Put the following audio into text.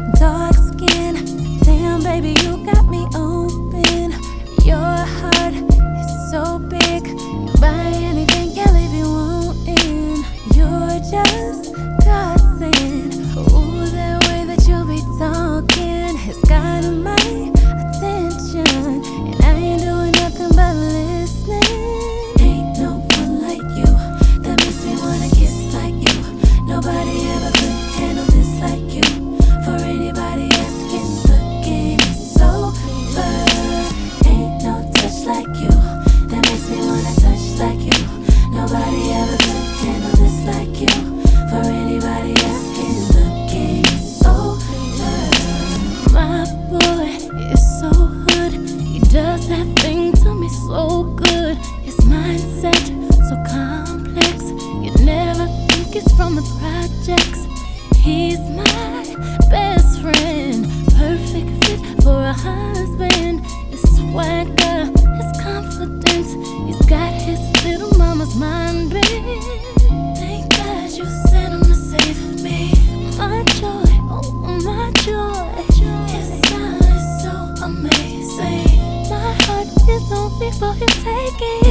dark skin. Damn, baby, you got me open. Your heart is so big. Buy anything, can leave you wanting. You're just tossing. Ooh, that way that you be talking has got my attention, and I ain't doing nothing but listening. Ain't no one like you that makes me wanna kiss like you. Nobody ever could handle this like you. For anybody asking, the game is over. Ain't no touch like you that makes me wanna touch like you. Nobody ever could handle this like you. For anybody asking, the game is over. My boy is so good. He does that thing to me so good. His mindset so complex. You never think it's from the projects. He's my best friend, perfect fit for a husband. His swagger, his confidence, he's got his little mama's mind bent. Thank God you sent him to save me. My joy, oh my joy. His smile is so amazing. My heart is only for his taking.